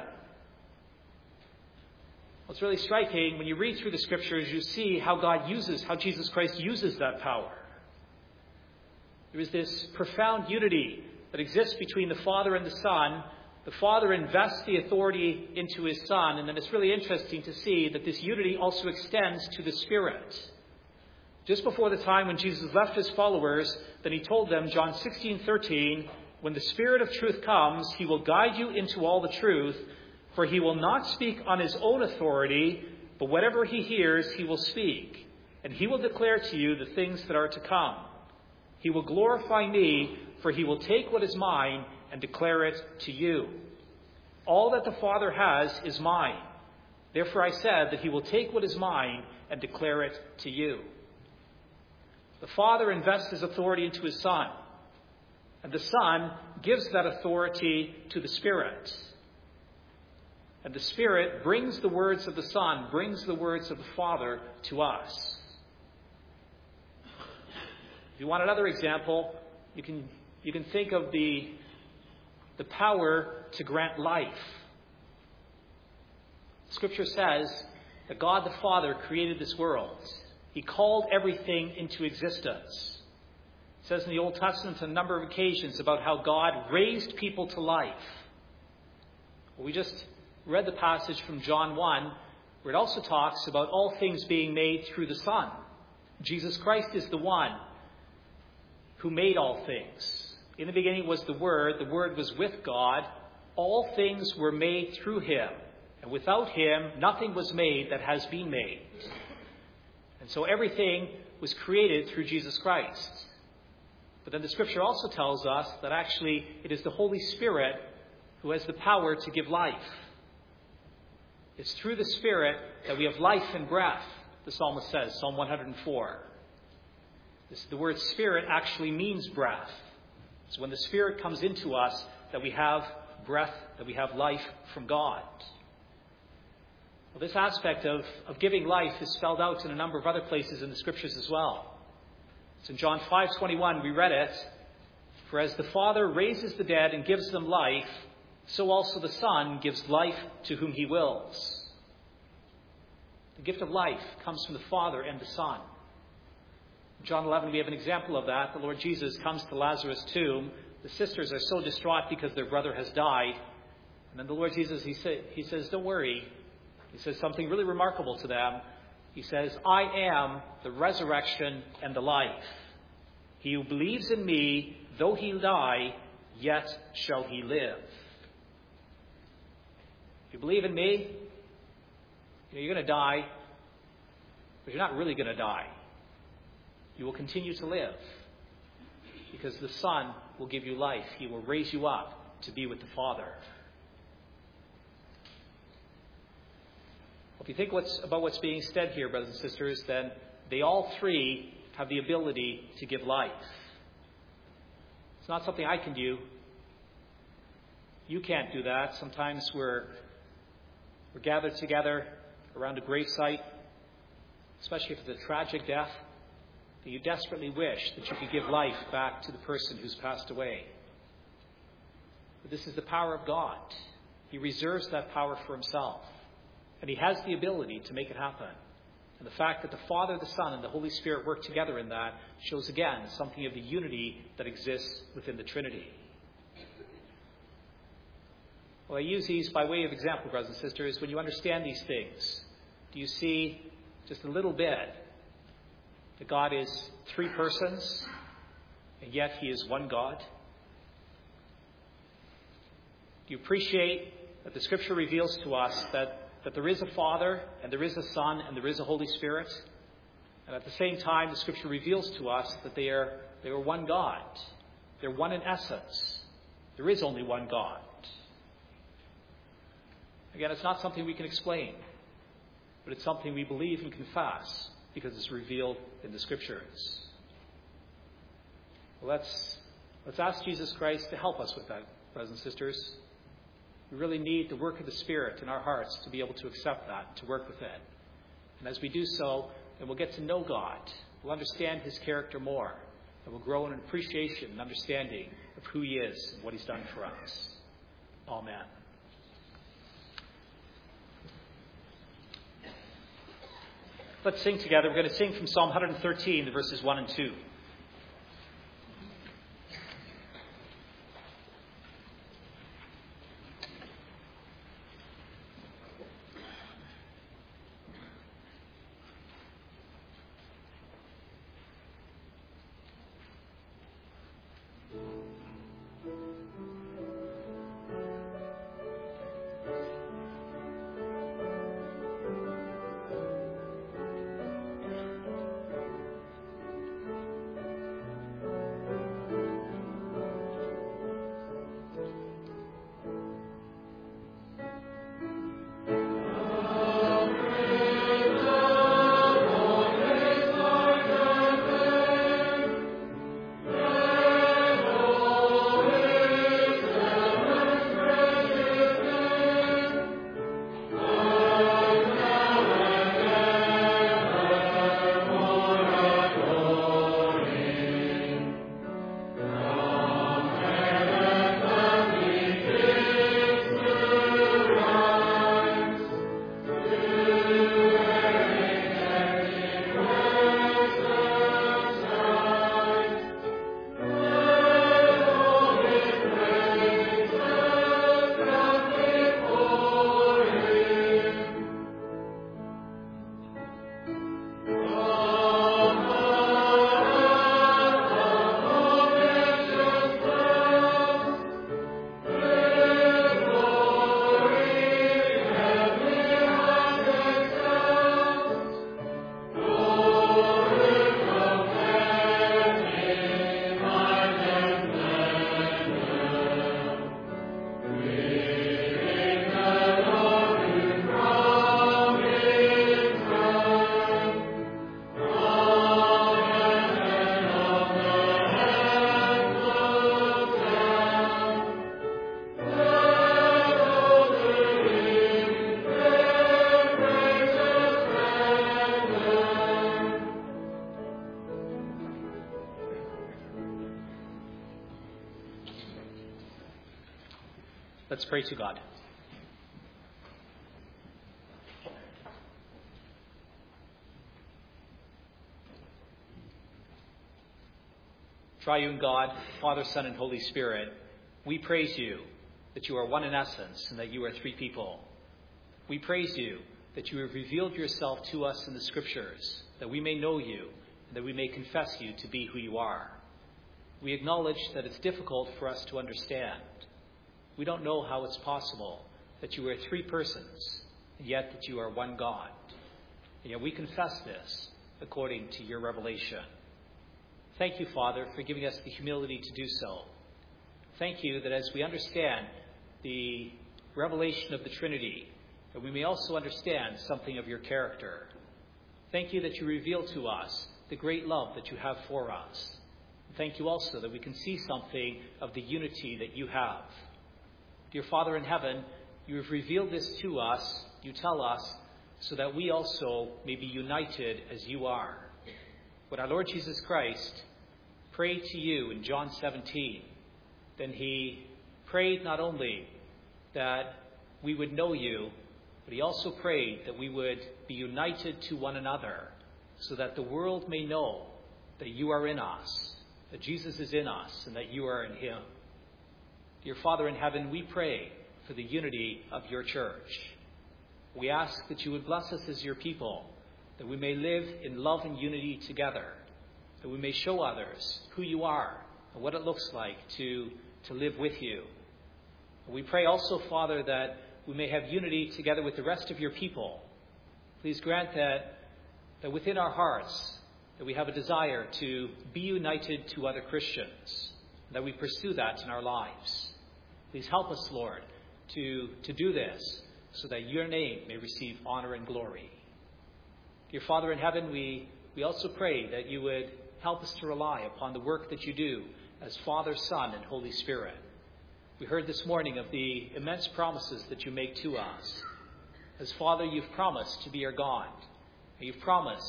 What's really striking, when you read through the Scriptures, you see how God uses, how Jesus Christ uses that power. There is this profound unity that exists between the Father and the Son. The Father invests the authority into his Son, and then it's really interesting to see that this unity also extends to the Spirit. Just before the time when Jesus left his followers, then he told them, John sixteen thirteen, when the Spirit of truth comes, he will guide you into all the truth, for he will not speak on his own authority, but whatever he hears, he will speak, and he will declare to you the things that are to come. He will glorify me, for he will take what is mine and declare it to you. All that the Father has is mine. Therefore I said that he will take what is mine and declare it to you. The Father invests his authority into his Son, and the Son gives that authority to the Spirit. And the Spirit brings the words of the Son, brings the words of the Father to us. If you want another example, you can you can think of the, the power to grant life. Scripture says that God the Father created this world. He called everything into existence. It says in the Old Testament on a number of occasions about how God raised people to life. Well, we just read the passage from John one, where it also talks about all things being made through the Son. Jesus Christ is the one who made all things. In the beginning was the Word. The Word was with God. All things were made through him. And without him, nothing was made that has been made. And so everything was created through Jesus Christ. But then the Scripture also tells us that actually it is the Holy Spirit who has the power to give life. It's through the Spirit that we have life and breath, the psalmist says, Psalm one hundred four. This, the word Spirit actually means breath. So when the Spirit comes into us, that we have breath, that we have life from God. Well, this aspect of, of giving life is spelled out in a number of other places in the Scriptures as well. So in John five twenty-one, we read it, "For as the Father raises the dead and gives them life, so also the Son gives life to whom he wills." The gift of life comes from the Father and the Son. In John eleven, we have an example of that. The Lord Jesus comes to Lazarus' tomb. The sisters are so distraught because their brother has died. And then the Lord Jesus, he, say, he says, don't worry. He says something really remarkable to them. He says, I am the resurrection and the life. He who believes in me, though he die, yet shall he live. If you believe in me, you know, you're going to die, but you're not really going to die. You will continue to live because the Son will give you life. He will raise you up to be with the Father. If you think what's, about what's being said here, brothers and sisters, then they all three have the ability to give life. It's not something I can do. You can't do that. Sometimes we're, we're gathered together around a gravesite, especially if it's a tragic death, that you desperately wish that you could give life back to the person who's passed away. But this is the power of God. He reserves that power for himself. And he has the ability to make it happen. And the fact that the Father, the Son, and the Holy Spirit work together in that shows again something of the unity that exists within the Trinity. Well, I use these by way of example, brothers and sisters. When you understand these things, do you see just a little bit that God is three persons, and yet he is one God? Do you appreciate that the Scripture reveals to us that that there is a Father, and there is a Son, and there is a Holy Spirit? And at the same time, the Scripture reveals to us that they are, they are one God. They're one in essence. There is only one God. Again, it's not something we can explain, but it's something we believe and confess because it's revealed in the Scriptures. Well, let's, let's ask Jesus Christ to help us with that, brothers and sisters. We really need the work of the Spirit in our hearts to be able to accept that, to work with it. And as we do so, then we'll get to know God. We'll understand his character more. And we'll grow in an appreciation and understanding of who he is and what he's done for us. Amen. Let's sing together. We're going to sing from Psalm one thirteen, verses one and two. Let's pray to God. Triune God, Father, Son, and Holy Spirit, we praise you that you are one in essence and that you are three people. We praise you that you have revealed yourself to us in the Scriptures, that we may know you and that we may confess you to be who you are. We acknowledge that it's difficult for us to understand. We don't know how it's possible that you are three persons and yet that you are one God. And yet we confess this according to your revelation. Thank you, Father, for giving us the humility to do so. Thank you that as we understand the revelation of the Trinity, that we may also understand something of your character. Thank you that you reveal to us the great love that you have for us. Thank you also that we can see something of the unity that you have. Dear Father in heaven, you have revealed this to us, you tell us, so that we also may be united as you are. When our Lord Jesus Christ prayed to you in John seventeen, then he prayed not only that we would know you, but he also prayed that we would be united to one another so that the world may know that you are in us, that Jesus is in us, and that you are in him. Dear Father in heaven, we pray for the unity of your church. We ask that you would bless us as your people, that we may live in love and unity together, that we may show others who you are and what it looks like to, to live with you. We pray also, Father, that we may have unity together with the rest of your people. Please grant that, that within our hearts, that we have a desire to be united to other Christians, that we pursue that in our lives. Please help us, Lord, to, to do this so that your name may receive honor and glory. Dear Father in heaven, we, we also pray that you would help us to rely upon the work that you do as Father, Son, and Holy Spirit. We heard this morning of the immense promises that you make to us. As Father, you've promised to be our God. And you've promised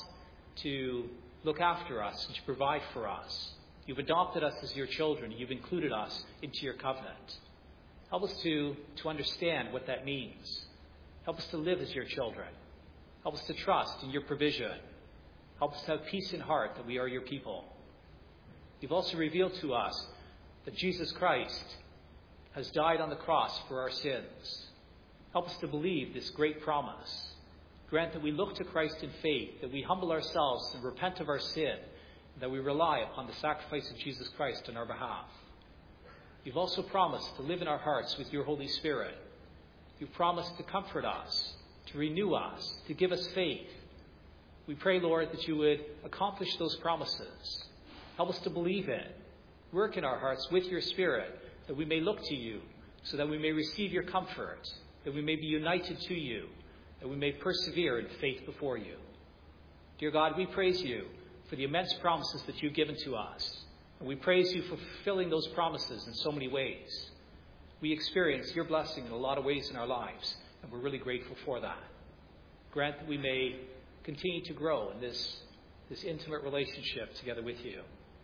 to look after us and to provide for us. You've adopted us as your children. You've included us into your covenant. Help us to, to understand what that means. Help us to live as your children. Help us to trust in your provision. Help us to have peace in heart that we are your people. You've also revealed to us that Jesus Christ has died on the cross for our sins. Help us to believe this great promise. Grant that we look to Christ in faith, that we humble ourselves and repent of our sin, and that we rely upon the sacrifice of Jesus Christ on our behalf. You've also promised to live in our hearts with your Holy Spirit. You've promised to comfort us, to renew us, to give us faith. We pray, Lord, that you would accomplish those promises. Help us to believe in. Work in our hearts with your Spirit, that we may look to you, so that we may receive your comfort, that we may be united to you, that we may persevere in faith before you. Dear God, we praise you for the immense promises that you've given to us. And we praise you for fulfilling those promises in so many ways. We experience your blessing in a lot of ways in our lives, and we're really grateful for that. Grant that we may continue to grow in this, this intimate relationship together with you.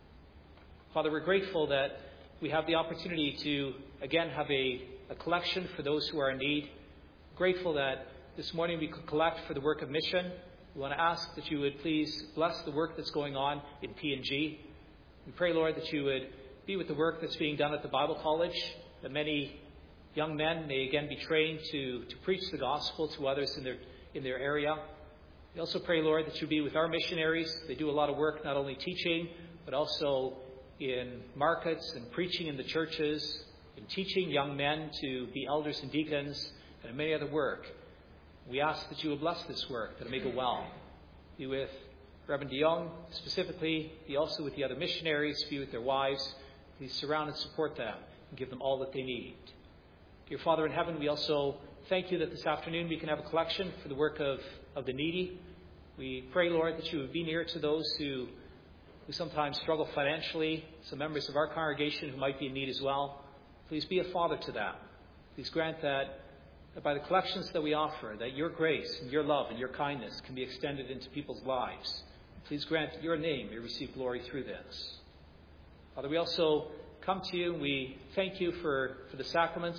Father, we're grateful that we have the opportunity to, again, have a, a collection for those who are in need. Grateful that this morning we could collect for the work of mission. We want to ask that you would please bless the work that's going on in P N G. We pray, Lord, that you would be with the work that's being done at the Bible College, that many young men may again be trained to, to preach the gospel to others in their, in their area. We also pray, Lord, that you be with our missionaries. They do a lot of work, not only teaching, but also in markets and preaching in the churches, in teaching young men to be elders and deacons, and many other work. We ask that you would bless this work, that it may go well. Be with Reverend DeYoung specifically, be also with the other missionaries, be with their wives. Please surround and support them and give them all that they need. Dear Father in heaven, we also thank you that this afternoon we can have a collection for the work of, of the needy. We pray, Lord, that you would be near to those who, who sometimes struggle financially, some members of our congregation who might be in need as well. Please be a father to them. Please grant that, that by the collections that we offer, that your grace and your love and your kindness can be extended into people's lives. Please grant that your name may receive glory through this. Father, we also come to you and we thank you for, for the sacraments.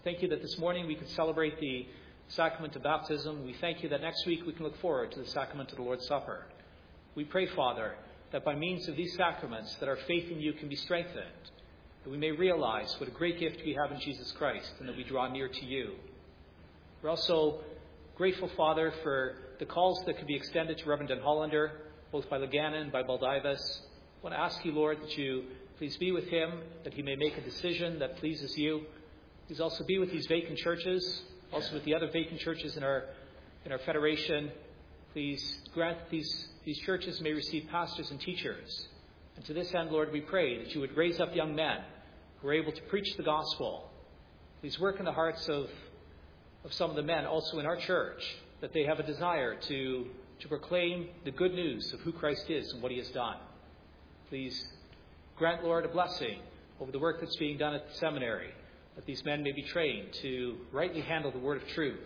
Thank you that this morning we could celebrate the sacrament of baptism. We thank you that next week we can look forward to the sacrament of the Lord's Supper. We pray, Father, that by means of these sacraments that our faith in you can be strengthened, that we may realize what a great gift we have in Jesus Christ and that we draw near to you. We're also grateful, Father, for the calls that could be extended to Reverend Den Hollander, both by Leganon and by Baldivis. I want to ask you, Lord, that you please be with him, that he may make a decision that pleases you. Please also be with these vacant churches, also with the other vacant churches in our in our federation. Please grant that these, these churches may receive pastors and teachers. And to this end, Lord, we pray that you would raise up young men who are able to preach the gospel. Please work in the hearts of, of some of the men also in our church, that they have a desire to, to proclaim the good news of who Christ is and what he has done. Please grant, Lord, a blessing over the work that's being done at the seminary, that these men may be trained to rightly handle the word of truth.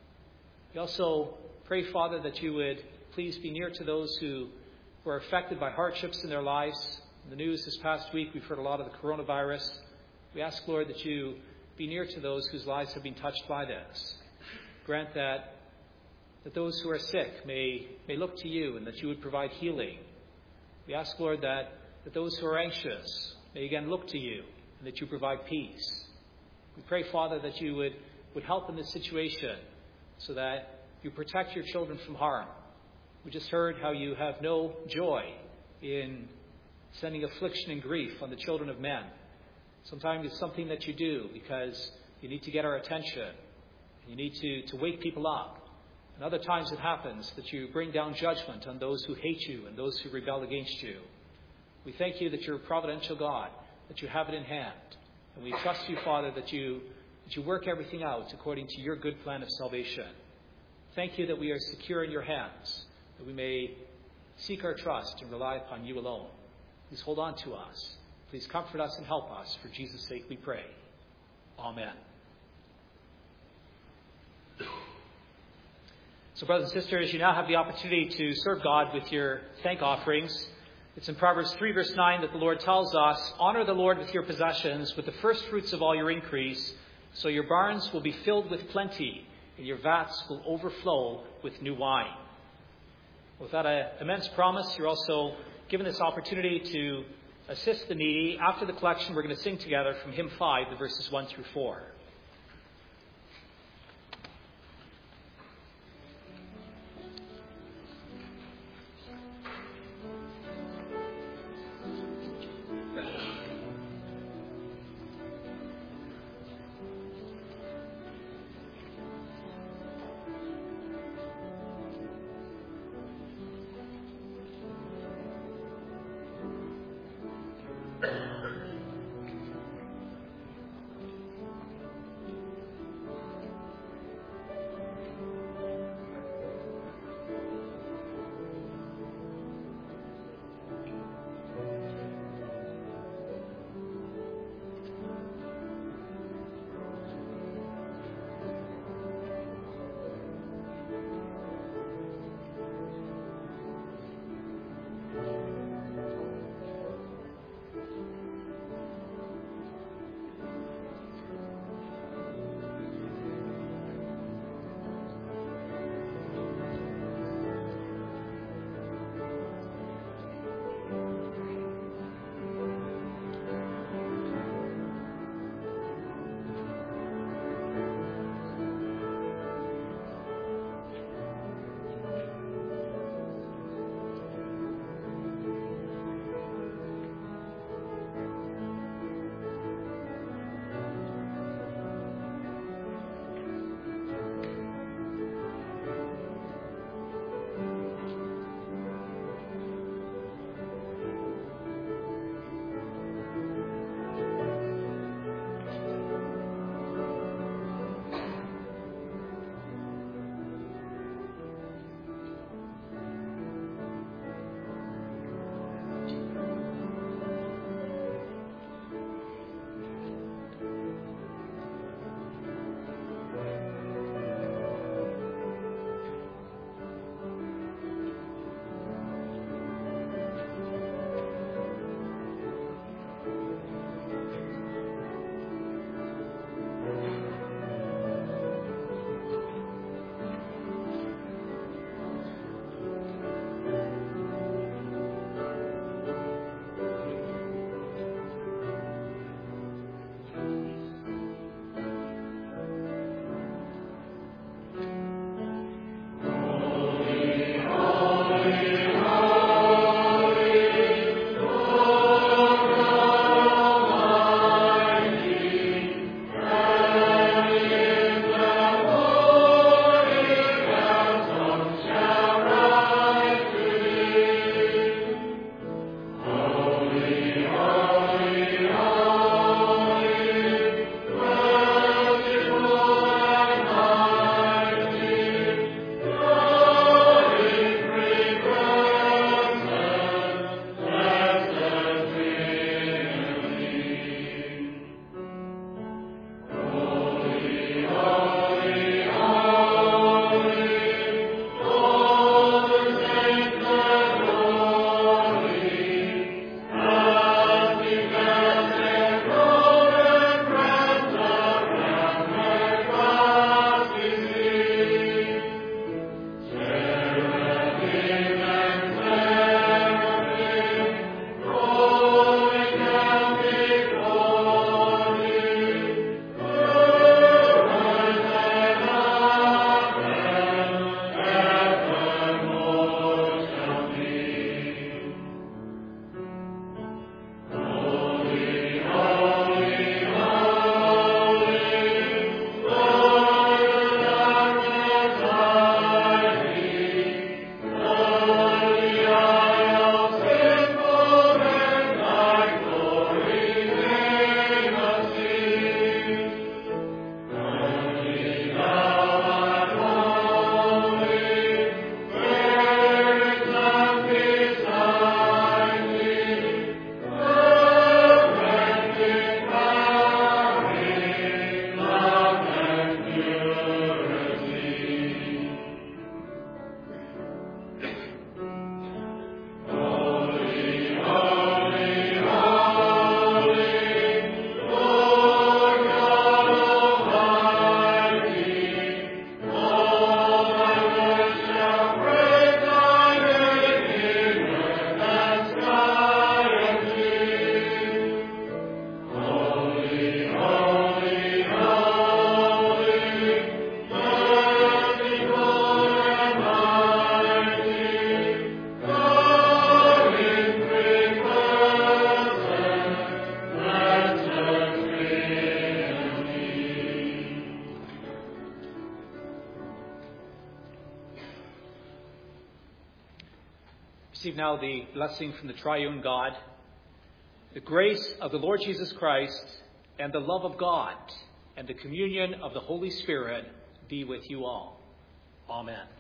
We also pray, Father, that you would please be near to those who, who are affected by hardships in their lives. In the news this past week, we've heard a lot of the coronavirus. We ask, Lord, that you be near to those whose lives have been touched by this. Grant that, that those who are sick may, may look to you and that you would provide healing. We ask, Lord, that, that those who are anxious may again look to you and that you provide peace. We pray, Father, that you would, would help in this situation so that you protect your children from harm. We just heard how you have no joy in sending affliction and grief on the children of men. Sometimes it's something that you do because you need to get our attention. You need to, to wake people up. And other times it happens that you bring down judgment on those who hate you and those who rebel against you. We thank you that you're a providential God, that you have it in hand. And we trust you, Father, that you, that you work everything out according to your good plan of salvation. Thank you that we are secure in your hands, that we may seek our trust and rely upon you alone. Please hold on to us. Please comfort us and help us. For Jesus' sake we pray. Amen. So, brothers and sisters, you now have the opportunity to serve God with your thank offerings. It's in Proverbs three, verse nine, that the Lord tells us, "Honor the Lord with your possessions, with the first fruits of all your increase, so your barns will be filled with plenty, and your vats will overflow with new wine." With that uh, immense promise, you're also given this opportunity to assist the needy. After the collection, we're going to sing together from hymn five, the verses one through four. Receive now the blessing from the triune God. The grace of the Lord Jesus Christ and the love of God and the communion of the Holy Spirit be with you all. Amen.